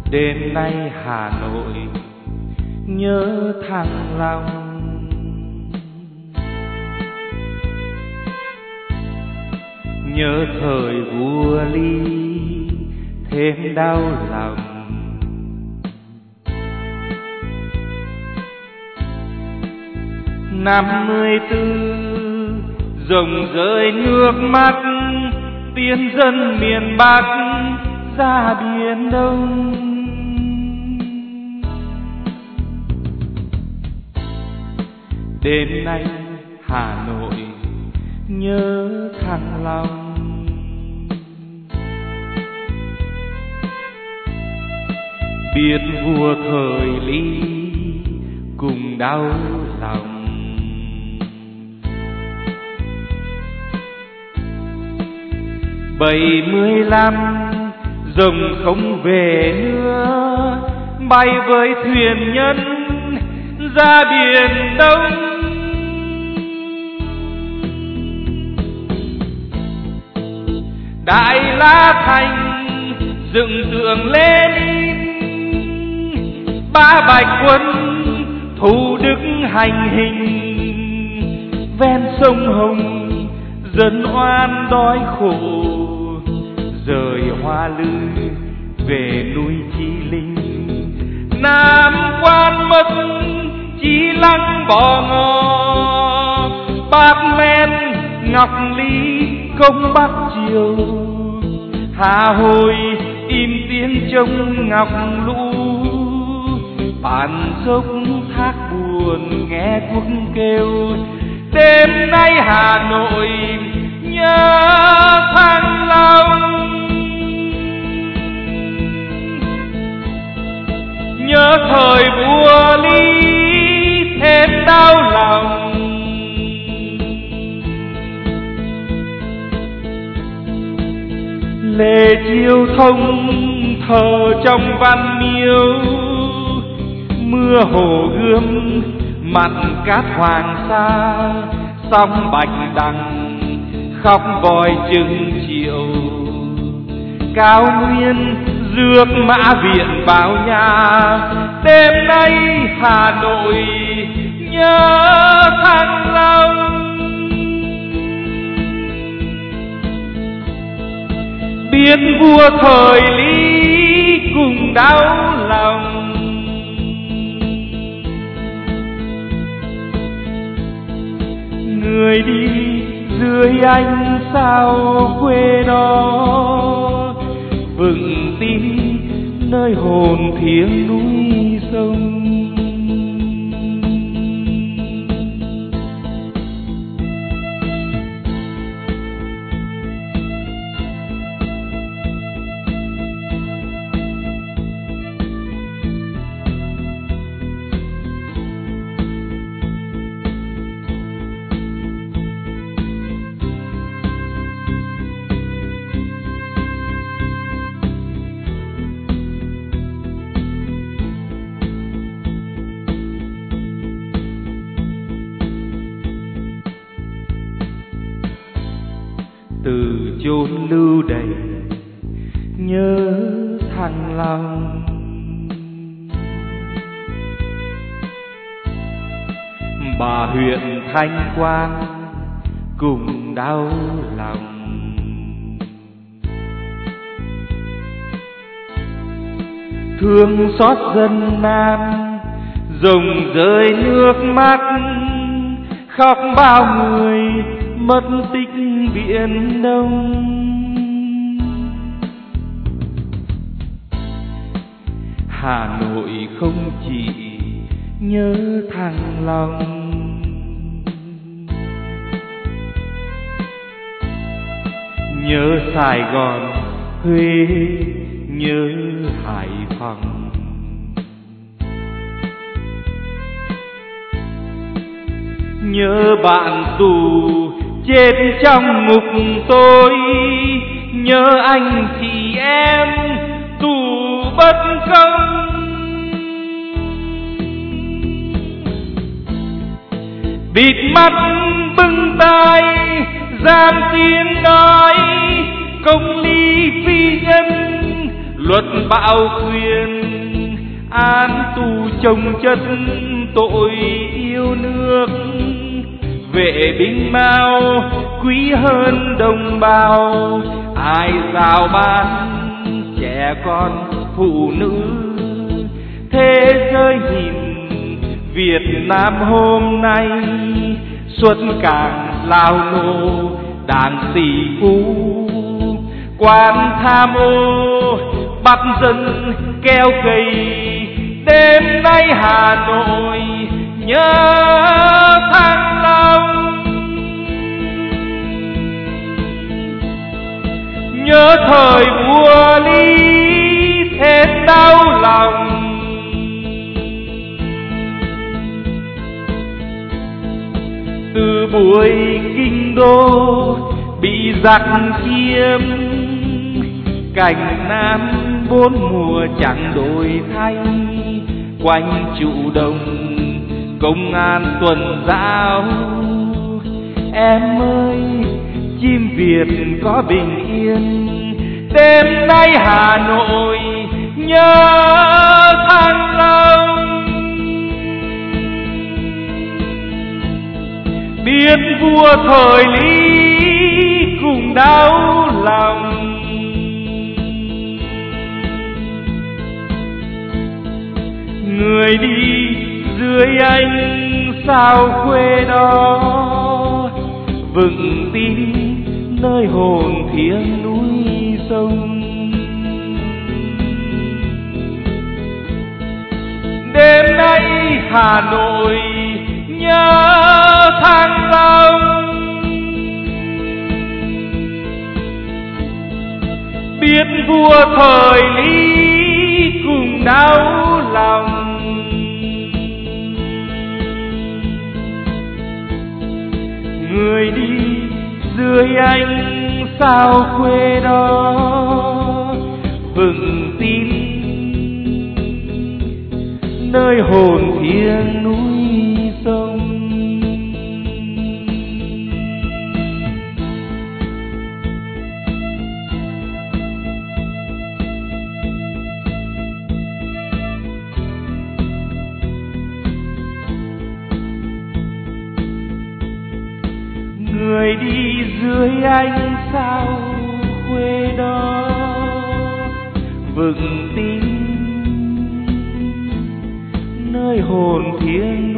Đêm nay Hà Nội nhớ Thăng Long. Nhớ thời vua Lý thêm đau lòng. Năm 14 rồng rơi nước mắt, tiến dân miền Bắc ra Biển Đông. Đêm nay Hà Nội nhớ Thăng Long. Biết vua thời Lý cùng đau lòng. 75 rồng không về nữa, bay với thuyền nhân ra Biển Đông. Đại La Thành dựng tượng Lenin, Ba Bạch Quân thủ đức hành hình. Ven sông Hồng dân oan đói khổ, rời Hoa Lư về núi Chí Linh. Nam Quan mất Chí Lăng bỏ ngò, Bạc Men Ngọc Lý công Bắc Triều. Hà Hồi im tiếng trông Ngọc Lũ, Bản Dốc thác buồn nghe quốc kêu. Đêm nay Hà Nội nhớ Thăng Long. Nhớ thời vua Lý thêm đau lòng. Lê Chiêu Thông thờ trong Văn Miếu, mưa hồ Gươm mặn cát Hoàng Sa. Sông Bạch Đằng khóc vòi chừng chiều, Cao Nguyên rước mã viện vào nhà. Đêm nay Hà Nội nhớ Thăng Long. Biết vua thời Lý cùng đau lòng. Người đi dưới ánh sao quê đó, vững tin nơi hồn thiêng núi sông. Từ chốn lưu đày nhớ Thăng Long. Bà huyện Thanh Quan cùng đau lòng. Thương xót dân Nam rồng rơi nước mắt, khóc bao người mất tích Biển Đông. Hà Nội không chỉ nhớ Thăng Long. Nhớ Sài Gòn, Huế, nhớ Hải Phòng. Nhớ bạn tù chết trong ngục tối, nhớ anh chị em tù bất công. Bịt mắt bưng tay giam tiếng nói, công lý phi nhân luật bạo quyền án tù chồng chất tội yêu nước. Vệ binh Mao quý hơn đồng bào, ai rào bán trẻ con phụ nữ. Thế giới nhìn Việt Nam hôm nay, xuất cảng lao nô đảng tỷ phú, quan tham ô bắt dân keo gầy. Đêm nay Hà Nội nhớ Thăng Long, nhớ thời vua Lý thêm đau lòng. Từ buổi kinh đô bị giặc chiếm, cảnh Nam bốn mùa chẳng đổi thay. Quanh trụ đồng công an tuần giáo, em ơi chim Việt có bình yên. Đêm nay Hà Nội nhớ Thăng Long, biết vua thời Lý cùng đau lòng. Người đi dưới ánh sao khuê đó, vững tin nơi hồn thiêng núi sông. Đêm nay Hà Nội nhớ Thăng Long, biết vua thời Lý cùng đau lòng. Người đi dưới ánh sao khuê đó, vững tin nơi hồn thiêng núi sông. Người đi dưới ánh sao khuê đó, vững tin nơi hồn thiêng